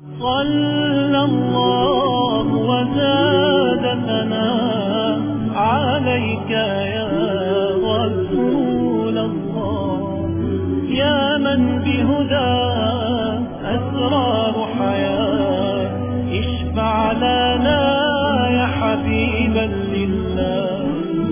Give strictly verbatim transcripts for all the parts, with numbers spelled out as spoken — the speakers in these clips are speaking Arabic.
صلى الله وزاد ثناء عليك يا رسول الله، يا من بهدى أسرار حياة، اشفع لنا يا حبيبا لله.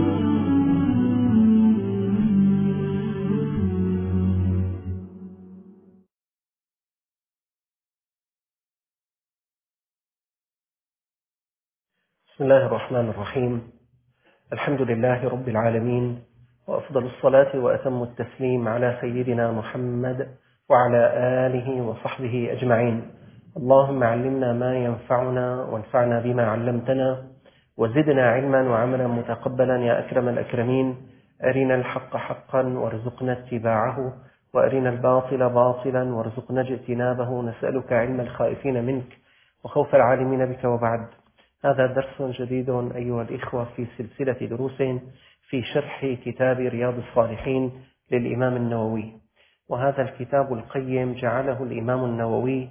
بسم الله الرحمن الرحيم. الحمد لله رب العالمين، وأفضل الصلاة وأتم التسليم على سيدنا محمد وعلى آله وصحبه أجمعين. اللهم علمنا ما ينفعنا وانفعنا بما علمتنا، وزدنا علما وعملا متقبلا يا أكرم الأكرمين. أرنا الحق حقا وارزقنا اتباعه، وأرنا الباطل باطلا وارزقنا اجتنابه. نسألك علم الخائفين منك وخوف العالمين بك. وبعد، هذا درس جديد أيها الإخوة في سلسلة دروس في شرح كتاب رياض الصالحين للإمام النووي. وهذا الكتاب القيم جعله الإمام النووي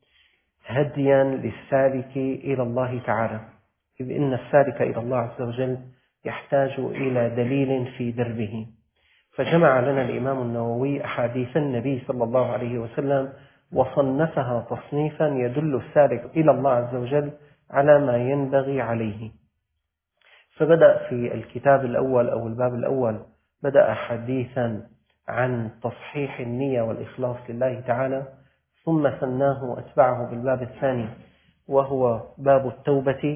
هديا للسالك إلى الله تعالى، إذ إن السالك إلى الله عز وجل يحتاج إلى دليل في دربه، فجمع لنا الإمام النووي أحاديث النبي صلى الله عليه وسلم وصنفها تصنيفا يدل السالك إلى الله عز وجل على ما ينبغي عليه. فبدأ في الكتاب الأول أو الباب الأول بدأ حديثا عن تصحيح النية والإخلاص لله تعالى، ثم ثناه وأتبعه بالباب الثاني وهو باب التوبة،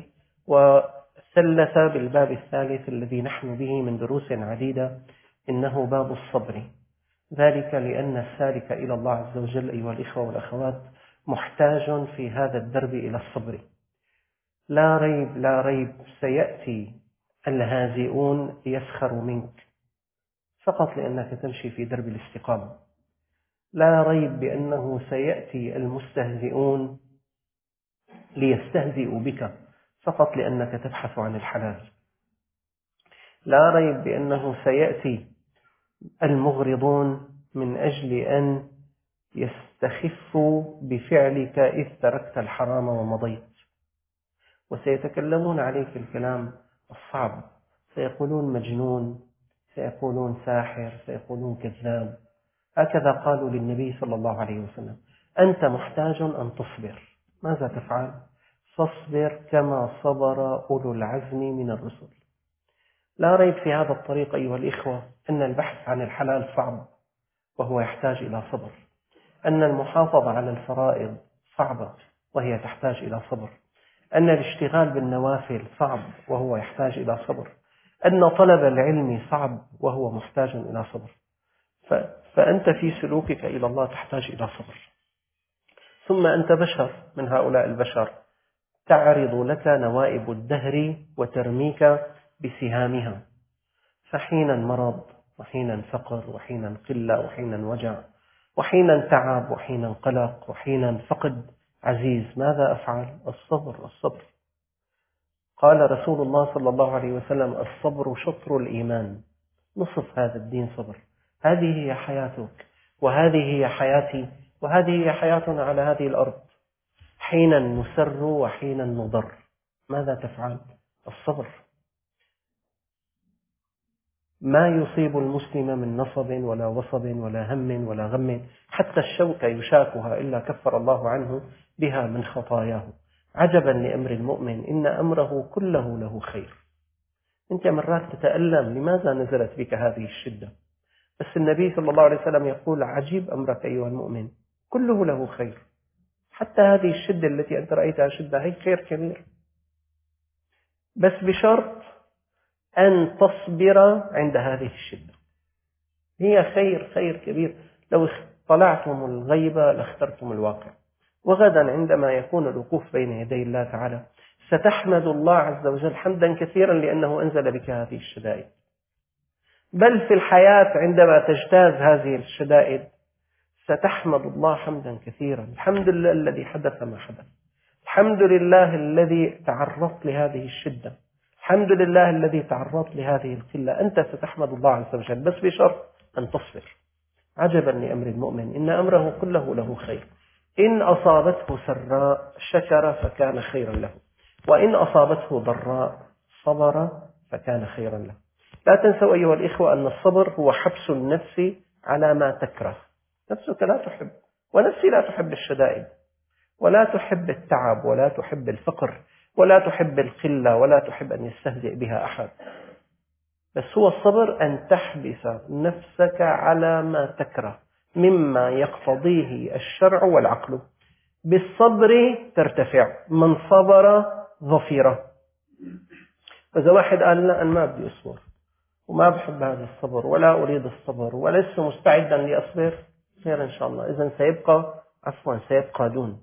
وثلث بالباب الثالث الذي نحن به من دروس عديدة إنه باب الصبر. ذلك لأن السالك إلى الله عز وجل أيها الإخوة والأخوات محتاج في هذا الدرب إلى الصبر. لا ريب لا ريب سيأتي الهازئون ليسخروا منك فقط لأنك تمشي في درب الاستقامة. لا ريب بأنه سيأتي المستهزئون ليستهزئوا بك فقط لأنك تبحث عن الحلال. لا ريب بأنه سيأتي المغرضون من أجل أن يستخفوا بفعلك إذ تركت الحرام ومضيت، وسيتكلمون عليك الكلام الصعب، سيقولون مجنون، سيقولون ساحر، سيقولون كذاب. هكذا قالوا للنبي صلى الله عليه وسلم: أنت محتاج أن تصبر. ماذا تفعل؟ فاصبر كما صبر أولو العزم من الرسل. لا ريب في هذا الطريق أيها الإخوة أن البحث عن الحلال صعب وهو يحتاج إلى صبر، أن المحافظة على الفرائض صعبة وهي تحتاج إلى صبر، أن الاشتغال بالنوافل صعب وهو يحتاج إلى صبر، أن طلب العلم صعب وهو محتاج إلى صبر. فأنت في سلوكك إلى الله تحتاج إلى صبر. ثم أنت بشر من هؤلاء البشر، تعرض لك نوائب الدهر وترميك بسهامها، فحينا مرض، وحينا فقر، وحينا قلة، وحينا وجع، وحينا تعب، وحينا قلق، وحينا فقد عزيز. ماذا أفعل؟ الصبر الصبر. قال رسول الله صلى الله عليه وسلم: الصبر شطر الإيمان. نصف هذا الدين صبر. هذه هي حياتك، وهذه هي حياتي، وهذه هي حياتنا على هذه الأرض. حينا نسر وحينا نضر. ماذا تفعل؟ الصبر. ما يصيب المسلم من نصب ولا وصب ولا هم ولا غم، حتى الشوكة يشاكها إلا كفر الله عنه بها من خطاياه. عجبا لأمر المؤمن، إن أمره كله له خير. أنت مرات تتألم، لماذا نزلت بك هذه الشدة؟ بس النبي صلى الله عليه وسلم يقول: عجيب أمرك أيها المؤمن، كله له خير. حتى هذه الشدة التي أنت رأيتها شدة هي خير كبير، بس بشرط أن تصبر عند هذه الشدة. هي خير خير كبير. لو اطلعتم الغيبة لاخترتم الواقع. وغدا عندما يكون الوقوف بين يدي الله تعالى ستحمد الله عز وجل حمدا كثيرا لأنه أنزل بك هذه الشدائد. بل في الحياة عندما تجتاز هذه الشدائد ستحمد الله حمدا كثيرا. الحمد لله الذي حدث ما حدث، الحمد لله الذي تعرضت لهذه الشدة، الحمد لله الذي تعرضت لهذه القلة. أنت ستحمد الله عز وجل، بس بشرط أن تصبر. عجبا لأمر المؤمن، إن أمره كله له خير. إن أصابته سراء شكر فكان خيرا له، وإن أصابته ضراء صبر فكان خيرا له. لا تنسوا أيها الإخوة أن الصبر هو حبس النفس على ما تكره. نفسك لا تحب، ونفسي لا تحب الشدائد، ولا تحب التعب، ولا تحب الفقر، ولا تحب القلة، ولا تحب أن يستهزئ بها أحد. بس هو الصبر أن تحبس نفسك على ما تكره مما يقتضيه الشرع والعقل. بالصبر ترتفع، من صبر ظفر. فإذا واحد قال لا أنا ما بدي أصبر وما بحب هذا الصبر ولا أريد الصبر ولست مستعدا لأصبر، خير إن شاء الله، إذن سيبقى عفوا سيبقى دون.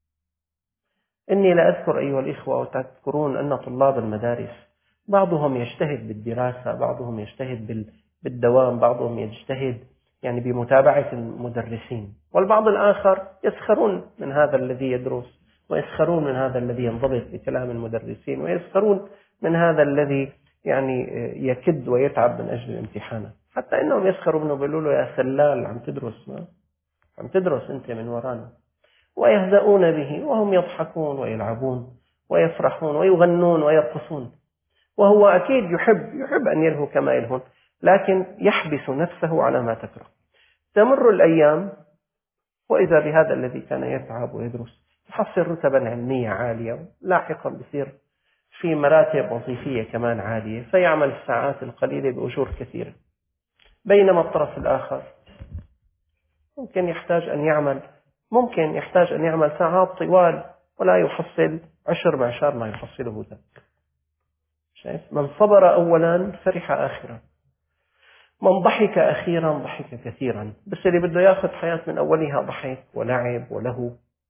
إني لا أذكر أيها الإخوة وتذكرون أن طلاب المدارس بعضهم يجتهد بالدراسة، بعضهم يجتهد بالدوام، بعضهم يجتهد يعني بمتابعة المدرسين، والبعض الآخر يسخرون من هذا الذي يدرس، ويسخرون من هذا الذي ينضبط بكلام المدرسين، ويسخرون من هذا الذي يعني يكد ويتعب من أجل الامتحان. حتى إنهم يسخروا منه، بيقولوا له يا سلال عم تدرس، ما عم تدرس أنت من ورانا، ويهزؤون به وهم يضحكون ويلعبون ويفرحون ويغنون ويرقصون، وهو أكيد يحب يحب أن يلهو كما يلهون، لكن يحبس نفسه على ما تكره. تمر الأيام وإذا بهذا الذي كان يتعب ويدرس يحصل رتبا علمية عالية، لاحقا بصير في مراتب وظيفية كمان عالية، فيعمل الساعات القليلة بأجور كثيرة. بينما الطرف الآخر ممكن يحتاج أن يعمل ممكن يحتاج أن يعمل ساعات طوال ولا يحصل عشر معشار ما يحصله ذاك. شايف؟ من صبر أولا فرح آخرا، من ضحك أخيرا ضحك كثيرا. بس اللي بده ياخذ حياة من أولها ضحك ولعب ولهو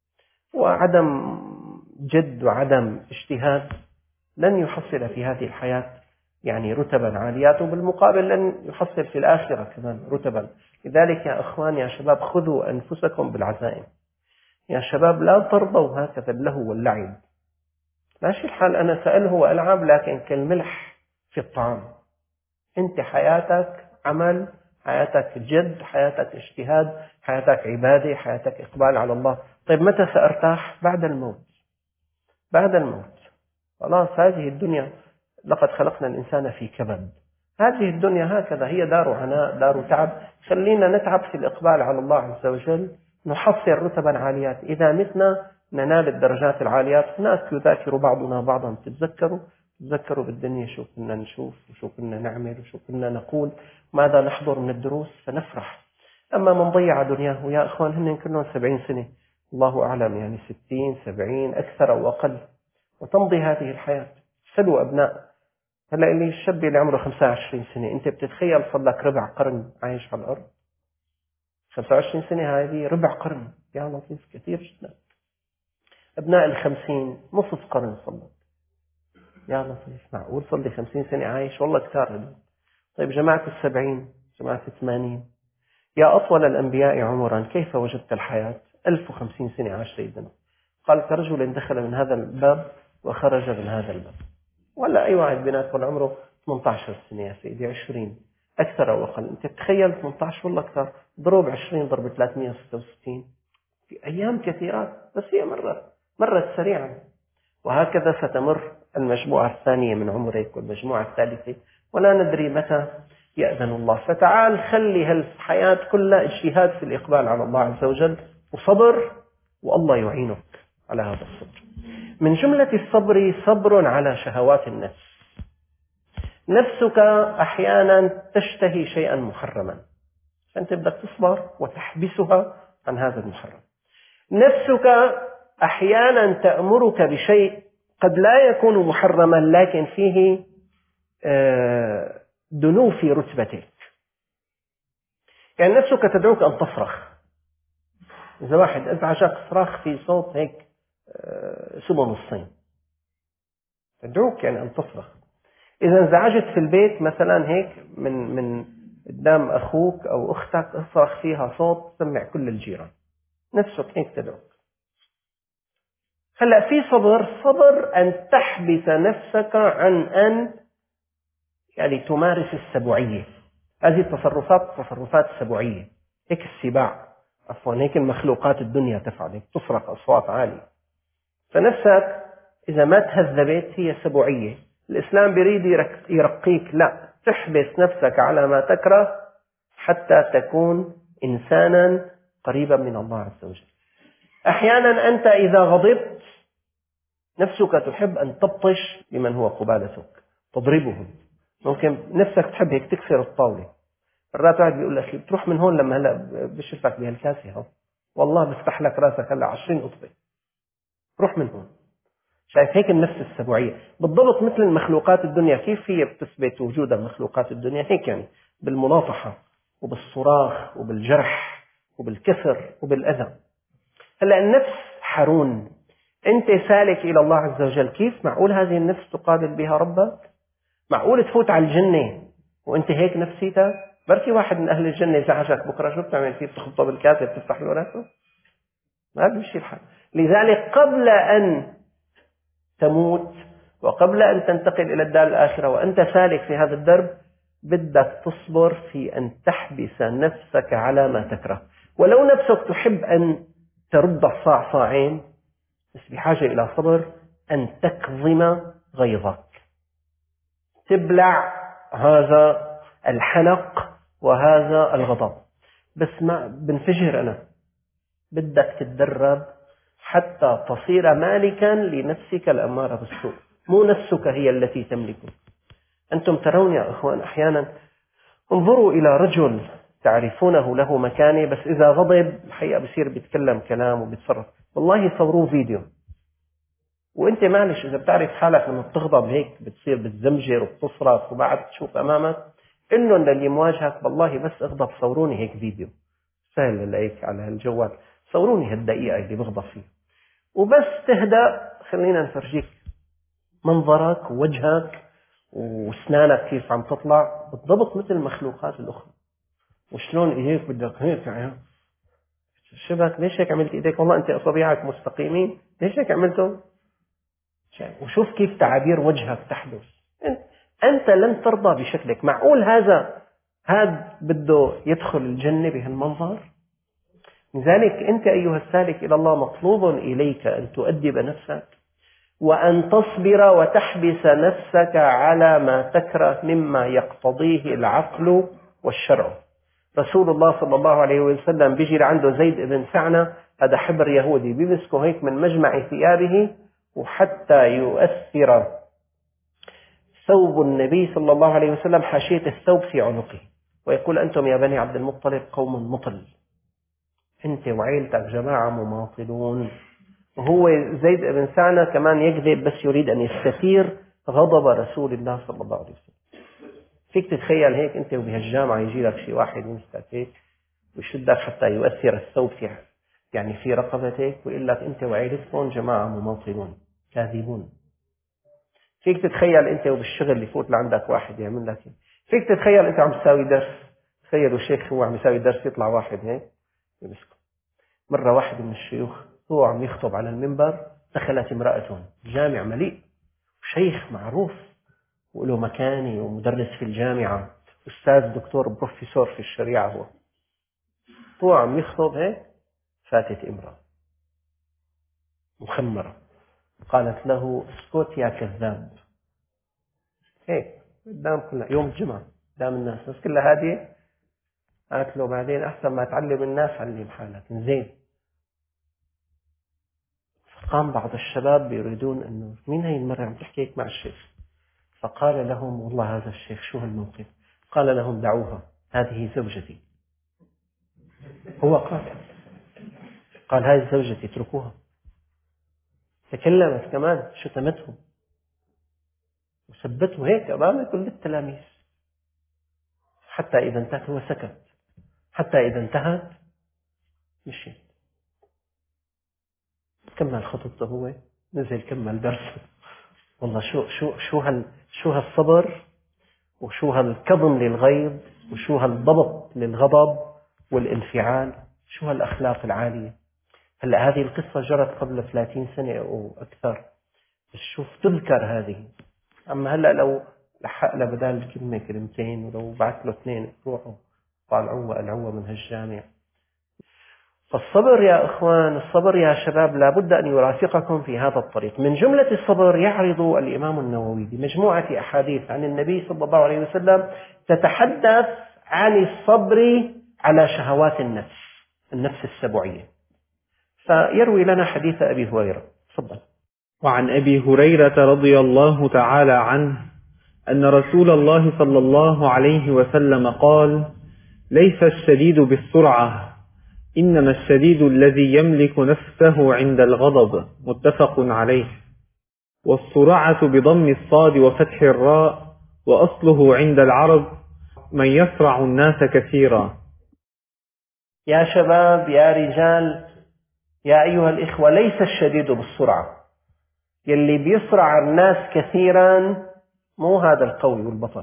وعدم جد وعدم اجتهاد لن يحصل في هذه الحياة يعني رتبا عاليات، وبالمقابل لن يحصل في الآخرة كمان رتبا. لذلك يا أخوان يا شباب خذوا أنفسكم بالعزائم. يا شباب لا ترضوا هكذا اللهو واللعب. ماشي الحال أنا سأله وألعب، لكن كالملح في الطعام. أنت حياتك عمل، حياتك جد، حياتك اجتهاد، حياتك عبادة، حياتك إقبال على الله. طيب متى سأرتاح؟ بعد الموت. بعد الموت خلاص. هذه الدنيا لقد خلقنا الإنسان في كبد. هذه الدنيا هكذا هي دار عناء، دار تعب. خلينا نتعب في الإقبال على الله عز وجل، نحصل رتبا عاليات. إذا متنا ننال الدرجات العاليات. هناك يذاكر بعضنا بعضا. تتذكروا تتذكروا بالدنيا شو كنا نشوف وشو كنا نعمل وشو كنا نقول، ماذا نحضر من الدروس فنفرح. أما من ضيع دنياه يا أخوان هن كلهم سبعين سنة، الله أعلم يعني ستين سبعين أكثر أو أقل، وتمضي هذه الحياة. سلوا أبناء. هلا اللي الشاب اللي عمره خمسة وعشرين سنة، أنت بتتخيل صار لك ربع قرن عايش على الأرض؟ خمسة وعشرين سنة هذه ربع قرن، يا لطيف كثير جدا. أبناء الخمسين نصف قرن صار لك، يا لطيف معقول صار لي خمسين سنة عايش؟ والله كثار هذول. طيب جماعة السبعين، جماعة الثمانين، يا أطول الأنبياء عمرا كيف وجدت الحياة؟ ألف وخمسين سنة عاش سيدنا. قال كرجل دخل من هذا الباب وخرج من هذا الباب. ولا أي واحد بيناتهم عمره ثمانية عشر سنة يا سيدي، عشرين أكثر أو أقل. أنت تخيل ثمانية عشر والله أكثر، ضرب عشرين ضرب ثلاثمئة وستة وستين في أيام كثيرات، بس هي مرت مرت سريعا. وهكذا ستمر المجموعة الثانية من عمرك والمجموعة الثالثة، ولا ندري متى يأذن الله. فتعال خلي هالحياة كلها اجتهاد في الإقبال على الله عز وجل وصبر، والله يعينك على هذا الصبر. من جملة الصبر صبر على شهوات النفس. نفسك أحيانا تشتهي شيئا محرما، فأنت بدك تصبر وتحبسها عن هذا المحرم. نفسك أحيانا تأمرك بشيء قد لا يكون محرما، لكن فيه دنو في رتبتك. يعني نفسك تدعوك أن تصرخ. إذا واحد أزعجك صراخ في صوت هيك سبع نصين، تدعوك يعني أن تصرخ. إذا انزعجت في البيت مثلا هيك من من قدام أخوك أو أختك، اصرخ فيها صوت تسمع كل الجيران. نفسك هيك تدعوك. هلا في صبر، صبر أن تحبس نفسك عن أن يعني تمارس السبوعية. هذه التصرفات تصرفات سبوعية، هيك السباع عفوا هيك المخلوقات الدنيا تفعل، هيك تصرخ أصوات عالية. فنفسك إذا ما تهذبت هي سبوعية. الإسلام بيريد يرقيك، لا تحبس نفسك على ما تكره حتى تكون إنسانا قريبا من الله عز وجل. أحيانا أنت إذا غضبت نفسك تحب أن تبطش بمن هو قبالتك، تضربهم. ممكن نفسك تحب هيك تكسر الطاولة. مرات واحد بيقول لك بتروح من هون لما هلا بشوفك بهالكاسة هون والله بفتح لك راسك هلا عشرين قطبة، روح من هون. شايف هيك النفس السبوعية بالضبط مثل المخلوقات الدنيا. كيف هي بتثبت وجود المخلوقات الدنيا؟ هيك يعني بالمناطحة وبالصراخ وبالجرح وبالكسر وبالأذى. هلا النفس حرون، أنت سالك إلى الله عز وجل، كيف معقول هذه النفس تقابل بها ربك؟ معقول تفوت على الجنة وأنت هيك نفسيتك؟ بركي واحد من أهل الجنة زعجك بكرة شو بتعمل فيه؟ بتخبطه بالكاسة بتفتح له راسه؟ ما بيمشي الحال. لذلك قبل أن تموت وقبل أن تنتقل إلى الدار الآخرة وأنت سالك في هذا الدرب بدك تصبر في أن تحبس نفسك على ما تكره. ولو نفسك تحب أن ترد الصاع صاعين، بس بحاجة إلى صبر أن تكظم غيظك، تبلع هذا الحنق وهذا الغضب. بس ما بنفجر أنا، بدك تتدرب حتى تصير مالكا لنفسك الأمارة بالسوء. مو نفسك هي التي تملكك. أنتم ترون يا أخوان أحيانا، انظروا إلى رجل تعرفونه له مكانة، بس إذا غضب الحقيقة بصير بيتكلم كلام وبيتصرف. والله صوروه فيديو وانت معلش إذا بتعرف حالك لما بتغضب هيك بتصير بتزمجر وبتصرخ وبعد تشوف أمامك إنه اللي مواجهك والله بس اغضب صوروني هيك فيديو سهل لك على الجوال، صوروني هالدقيقة اللي بغضب فيه وبس تهدأ. خلينا نفرجيك منظرك ووجهك واسنانك كيف عم تطلع بالضبط مثل المخلوقات الأخرى. وشلون ايديك بدك هيك يعني شبك؟ ليش هيك عملت ايديك؟ والله انت اصابعك مستقيمين، ليش هيك عملتوا؟ وشوف كيف تعابير وجهك تحدث. انت لن ترضى بشكلك. معقول هذا هذا بده يدخل الجنة بهالمنظر؟ لذلك أنت أيها السالك إلى الله مطلوب إليك أن تؤدب نفسك وأن تصبر وتحبس نفسك على ما تكره مما يقتضيه العقل والشرع. رسول الله صلى الله عليه وسلم بيجي عنده زيد بن سعنة، هذا حبر يهودي، بيمسكه هيك من مجمع ثيابه وحتى يؤثر ثوب النبي صلى الله عليه وسلم حاشية الثوب في عنقه ويقول أنتم يا بني عبد المطلب قوم مطل، أنت وعيلتك جماعة مماطلون. وهو زيد بن سعنة كمان يكذب بس يريد أن يستثير غضب رسول الله صلى الله عليه وسلم. فيك تتخيل هيك أنت وبهالجامعة يجي لك شي واحد يمسكك هيك ويشدك حتى يؤثر الثوب في يعني في رقبتك ويقول لك أنت وعيلتكم جماعة مماطلون كاذبون. فيك تتخيل أنت وبالشغل يفوت لعندك واحد يعمل لك، فيك تتخيل أنت عم تساوي درس، تخيلوا شيخ هو عم يساوي درس يطلع واحد هيك يمسكه. مرة واحد من الشيوخ هو عم يخطب على المنبر دخلت امرأة، جامع مليء شيخ معروف وله مكاني ومدرس في الجامعة أستاذ دكتور بروفيسور في الشريعة، هو هو عم يخطب هيك فاتت امرأة مخمرة قالت له اسكت يا كذاب، هيك قدام كلها يوم الجمعة قدام الناس بس كلها هادية. قالت له بعدين أحسن ما تعلم الناس علم حالك زين. فقام بعض الشباب يريدون أنه مين هي المرة عم تحكي هيك مع الشيخ؟ فقال لهم والله هذا الشيخ شو هالموقف؟ قال لهم دعوها هذه زوجتي. هو قال قال هذه زوجتي اتركوها. تكلمت كمان شتمتهم وسبته هيك أمام كل التلاميذ حتى إذا انتهت هو سكت، حتى إذا انتهت مشي كمل خطبته، هو نزل كمل درسه. والله شو شو شو هال شو هالصبر وشو هالكظم للغيظ وشو هالضبط للغضب والانفعال، شو هالأخلاق العالية. هلا هذه القصة جرت قبل ثلاثين سنة أو أكثر، بس شوف تذكر هذه. أما هلا لو لحق له بدال الكلمة كلمتين ولو بعت له اثنين روحوا طالعوه وقلعوه من هالجامع. فالصبر يا إخوان، الصبر يا شباب لابد أن يرافقكم في هذا الطريق. من جملة الصبر يعرض الإمام النووي بمجموعة أحاديث عن النبي صلى الله عليه وسلم تتحدث عن الصبر على شهوات النفس، النفس السبعية. فيروي لنا حديث أبي هريرة. تفضل. وعن أبي هريرة رضي الله تعالى عنه أن رسول الله صلى الله عليه وسلم قال: ليس الشديد بالسرعة، إنما الشديد الذي يملك نفسه عند الغضب. متفق عليه. والسرعة بضم الصاد وفتح الراء، وأصله عند العرب من يسرع الناس كثيرا. يا شباب، يا رجال، يا أيها الإخوة، ليس الشديد بالسرعة. يلي بيسرع الناس كثيرا مو هذا القوي والبطل.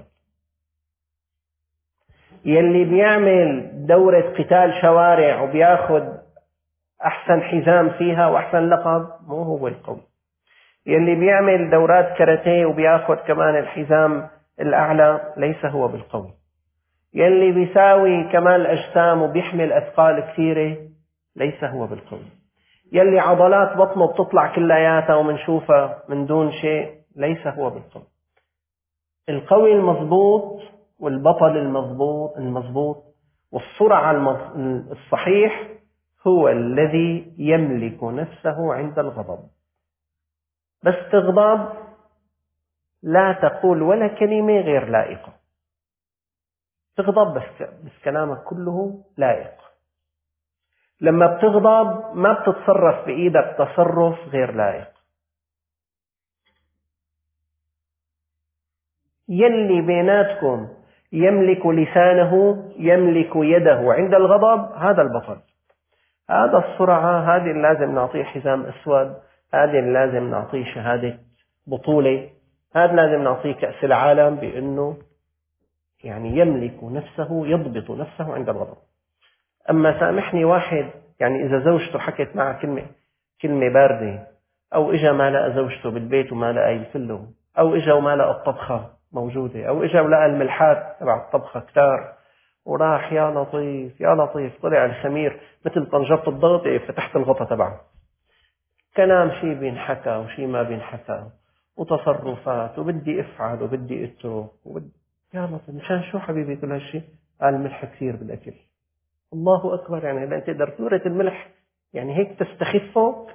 يلي بيعمل دورة قتال شوارع وبياخد أحسن حزام فيها وأحسن لقب مو هو القوي. يلي بيعمل دورات كاراتيه وبياخد كمان الحزام الأعلى ليس هو بالقوي. يلي بيساوي كمال أجسام وبيحمل أثقال كثيرة ليس هو بالقوي. يلي عضلات بطنه بتطلع كلياتها ومنشوفها من دون شيء ليس هو بالقوي. القوي المضبوط والبطل المضبوط المضبوط والسرعة الصحيح هو الذي يملك نفسه عند الغضب. بس تغضب لا تقول ولا كلمة غير لائقة. تغضب بس, بس كلامك كله لائق. لما بتغضب ما بتتصرف بإيدك تصرف غير لائق. يلي بيناتكم يملك لسانه يملك يده عند الغضب هذا البطل. هذا السرعة، هذه لازم نعطيه حزام أسود، هذه لازم نعطيه شهادة بطولة، هذا لازم نعطيه كأس العالم بأنه يعني يملك نفسه، يضبط نفسه عند الغضب. أما سامحني واحد يعني إذا زوجته حكت معه كلمة كلمة باردة، أو إجا ما لقى زوجته بالبيت وما لقى يفله، أو إجا وما لقى الطبخة موجودة، أو إجا ولقى الملحات تبع الطبخة كتار وراح يا لطيف يا لطيف طلع الخمير مثل طنجرة الضغط فتحت الغطا تبعه. كلام شيء بينحكى وشيء ما بينحكى وتصرفات وبدي افعل وبدي اترك وبدي يا لطيف مشان شو حبيبي كل هالشيء؟ قال ملح كثير بالاكل. الله اكبر، يعني هلا انت تقدر تورة الملح يعني هيك تستخفه.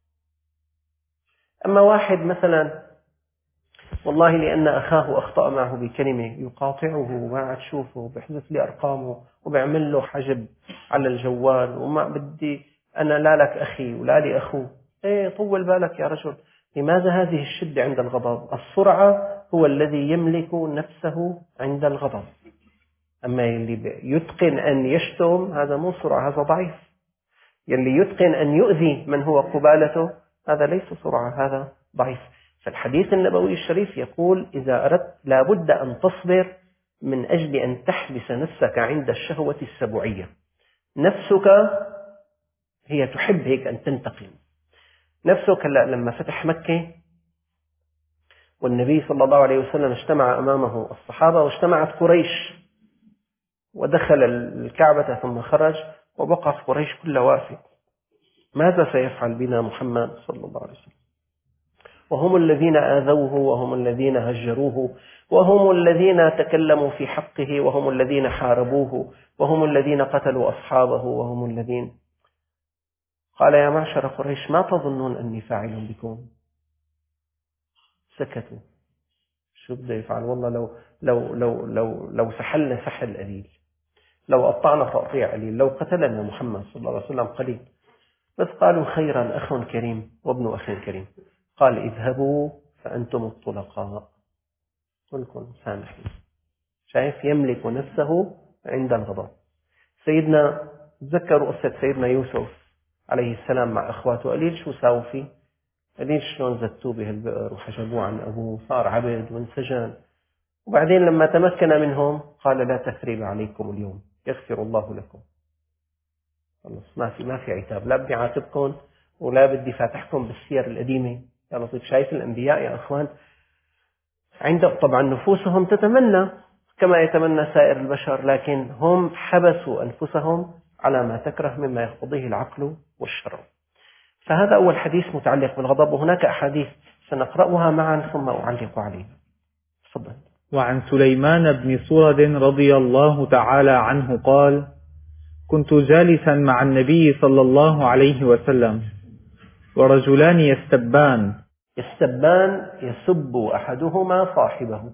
اما واحد مثلا والله لأن أخاه أخطأ معه بكلمة يقاطعه وما عاد تشوفه، بيحذف لي أرقامه وبيعمل له حجب على الجوال وما بدي أنا لا لك أخي ولا لي أخوه. إيه طول بالك يا رجل، لماذا هذه الشدة عند الغضب؟ السرعة هو الذي يملك نفسه عند الغضب. أما اللي يتقن أن يشتم هذا مو سرعة، هذا ضعيف. يلي يتقن أن يؤذي من هو قبالته هذا ليس سرعة، هذا ضعيف. فالحديث النبوي الشريف يقول إذا أردت لابد أن تصبر من أجل أن تحبس نفسك عند الشهوة السبعية. نفسك هي تحب هيك أن تنتقم. نفسك لما فتح مكة والنبي صلى الله عليه وسلم اجتمع أمامه الصحابة واجتمعت قريش ودخل الكعبة ثم خرج وبقى قريش كلها واقفة. ماذا سيفعل بنا محمد صلى الله عليه وسلم؟ وهم الذين آذوه وهم الذين هجروه وهم الذين تكلموا في حقه وهم الذين حاربوه وهم الذين قتلوا أصحابه وهم الذين. قال يا معشر قريش ما تظنون أني فاعل بكم؟ سكتوا. شو بده يفعل؟ والله لو لو لو لو لو سحلنا سحل قليل، لو قطعنا تقطيع قليل، لو قتلنا محمد صلى الله عليه وسلم قليل. بس قالوا خيرا أخ كريم وابن أخ كريم. قال اذهبوا فأنتم الطلقاء، كلكم سامحين. شايف يملك نفسه عند الغضب. سيدنا تذكروا قصة سيدنا يوسف عليه السلام مع أخواته، قليل شو ساووا فيه، قليل شلون زتوه بهالبئر وحجبوه عن أبوه، صار عبد وانسجن. وبعدين لما تمكن منهم قال لا تثريب عليكم اليوم يغفر الله لكم. خلص ما في ما في عتاب، لا بدي عاتبكم ولا بدي فاتحكم بالسير القديمة. يا لطيف، شايف الأنبياء يا أخوان عندهم طبعا نفوسهم تتمنى كما يتمنى سائر البشر، لكن هم حبسوا أنفسهم على ما تكره مما يقتضيه العقل والشرع. فهذا أول حديث متعلق بالغضب، وهناك أحاديث سنقرأها معا ثم أعلق عليها. تفضل. وعن سليمان بن سرد رضي الله تعالى عنه قال: كنت جالسا مع النبي صلى الله عليه وسلم ورجلان يستبان يستبان يسب أحدهما صاحبه،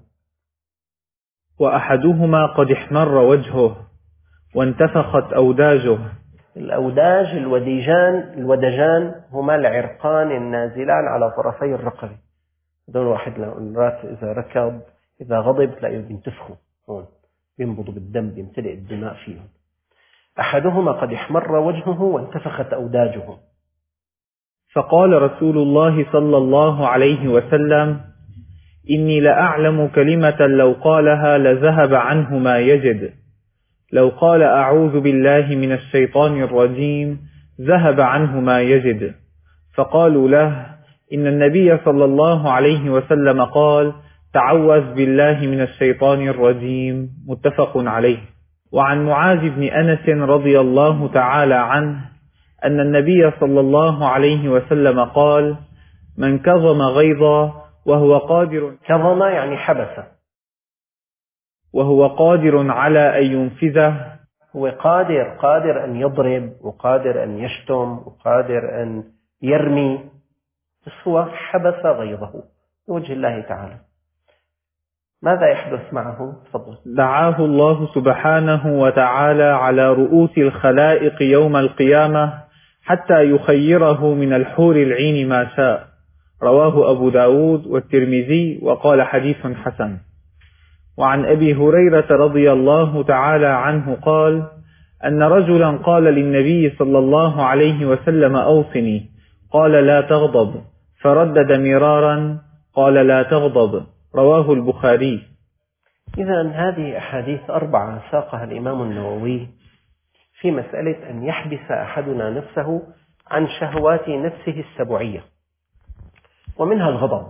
وأحدهما قد احمر وجهه وانتفخت أوداجه. الأوداج الوديجان الودجان هما العرقان النازلان على طرفي الرقبة. دون واحد مرات إذا ركض إذا غضب تلاقيه بينتفخوا هون، بينبضوا بالدم، بيمتلئ الدماء فيهم. أحدهما قد احمر وجهه وانتفخت أوداجه. فقال رسول الله صلى الله عليه وسلم: إني لأعلم كلمة لو قالها لذهب عنه ما يجد، لو قال أعوذ بالله من الشيطان الرجيم ذهب عنه ما يجد. فقالوا له: إن النبي صلى الله عليه وسلم قال: تعوذ بالله من الشيطان الرجيم. متفق عليه. وعن معاذ بن أنس رضي الله تعالى عنه أن النبي صلى الله عليه وسلم قال: من كظم غيظا وهو قادر كظم يعني حبس، وهو قادر على أن ينفذه، هو قادر قادر أن يضرب وقادر أن يشتم وقادر أن يرمي، بس هو حبس غيظه لوجه الله تعالى. ماذا يحدث معه؟ تفضل. دعاه الله سبحانه وتعالى على رؤوس الخلائق يوم القيامة حتى يخيره من الحور العين ما شاء. رواه أبو داود والترمذي وقال حديث حسن. وعن أبي هريرة رضي الله تعالى عنه قال: أن رجلا قال للنبي صلى الله عليه وسلم: أوصني. قال: لا تغضب. فردد مرارا قال: لا تغضب. رواه البخاري. إذا هذه أحاديث أربعة ساقها الإمام النووي في مسألة أن يحبس أحدنا نفسه عن شهوات نفسه السبعية، ومنها الغضب.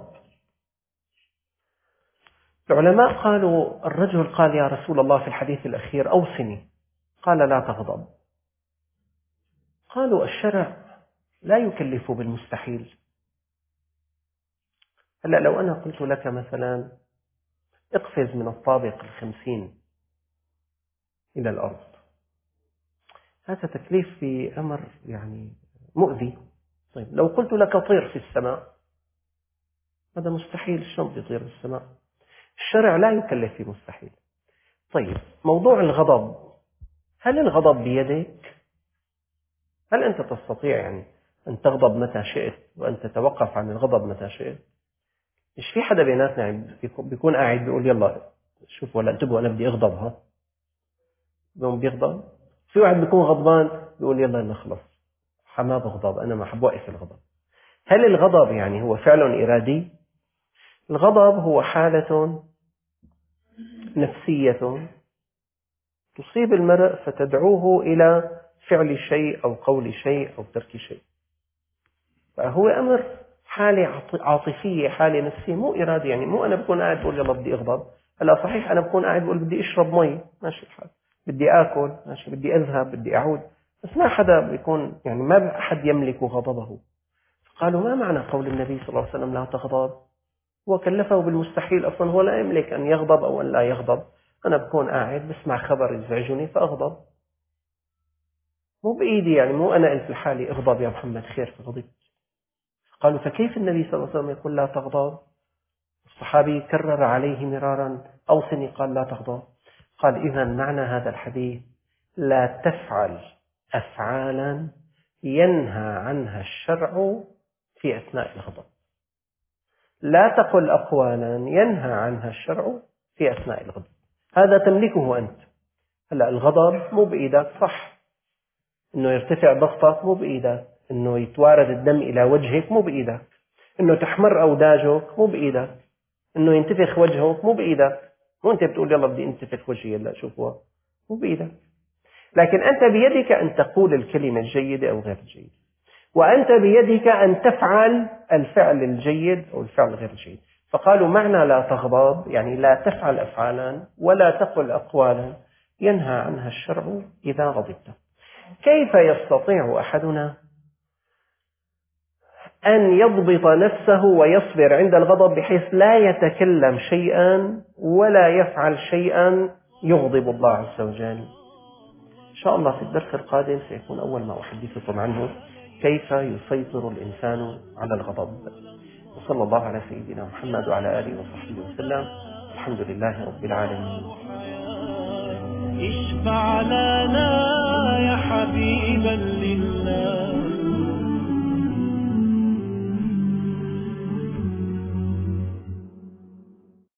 العلماء قالوا الرجل قال: يا رسول الله في الحديث الأخير أوصني، قال: لا تغضب. قالوا الشرع لا يكلف بالمستحيل. هلأ لو أنا قلت لك مثلا اقفز من الطابق الخمسين إلى الأرض، هذا تكليف في أمر يعني مؤذي. طيب لو قلت لك طير في السماء، هذا مستحيل، شلون بده يطير في السماء؟ الشرع لا يكلف في مستحيل. طيب موضوع الغضب، هل الغضب بيدك؟ هل أنت تستطيع يعني أن تغضب متى شئت وأن تتوقف عن الغضب متى شئت؟ مش في حدا بيناتنا يعني بيكون قاعد بيقول يلا شوف ولا انتبهوا أنا بدي أغضب، ها بيقوم بيغضب. في واحد بيكون غضبان بيقول يلا أنا خلص ما بغضب، أنا ما حب وقف الغضب. هل الغضب يعني هو فعل إرادي؟ الغضب هو حالة نفسية تصيب المرء فتدعوه إلى فعل شيء أو قول شيء أو ترك شيء. فهو أمر حالة عاطفية، حالة نفسية، مو إرادي. يعني مو أنا بكون قاعد بقول يلا بدي أغضب. هلا صحيح أنا بكون قاعد بقول بدي أشرب مي، ماشي الحال، بدي آكل، ماشي، بدي أذهب، بدي أعود، بس ما حدا بيكون يعني ما أحد يملك غضبه. قالوا ما معنى قول النبي صلى الله عليه وسلم لا تغضب؟ هو كلفه بالمستحيل، أصلا هو لا يملك أن يغضب أو أن لا يغضب. أنا بكون قاعد بسمع خبر يزعجني فأغضب، مو بإيدي، يعني مو أنا قلت لحالي اغضب يا محمد خير فغضبت. قالوا فكيف النبي صلى الله عليه وسلم يقول لا تغضب؟ الصحابي كرر عليه مرارا أوصني، قال لا تغضب. قال إذا معنى هذا الحديث لا تفعل أفعالا ينهى عنها الشرع في أثناء الغضب، لا تقل أقوالا ينهى عنها الشرع في أثناء الغضب. هذا تملكه أنت. هلا الغضب مو بإيدك، صح، إنه يرتفع ضغطك مو بإيدك، إنه يتوارد الدم إلى وجهك مو بإيدك، إنه تحمر أوداجك مو بإيدك، إنه ينتفخ وجهك مو بإيدك. مو أنت بتقول يلا بدي انتفخ وجهي هلا شوفوا، مو بإيدك. لكن أنت بيدك أن تقول الكلمة الجيدة أو غير الجيدة، وأنت بيدك أن تفعل الفعل الجيد أو الفعل غير الجيد. فقالوا معنى لا تغضب يعني لا تفعل أفعالا ولا تقل أقوالا ينهى عنها الشرع إذا غضبت. كيف يستطيع أحدنا أن يضبط نفسه ويصبر عند الغضب بحيث لا يتكلم شيئا ولا يفعل شيئا يغضب الله عز وجل؟ إن شاء الله في الدرس القادم سيكون أول ما أحدثكم عنه كيف يسيطر الإنسان على الغضب. وصلى الله على سيدنا محمد وعلى آله وصحبه وسلم. الحمد لله رب العالمين. اشفع لنا يا حبيبا لله.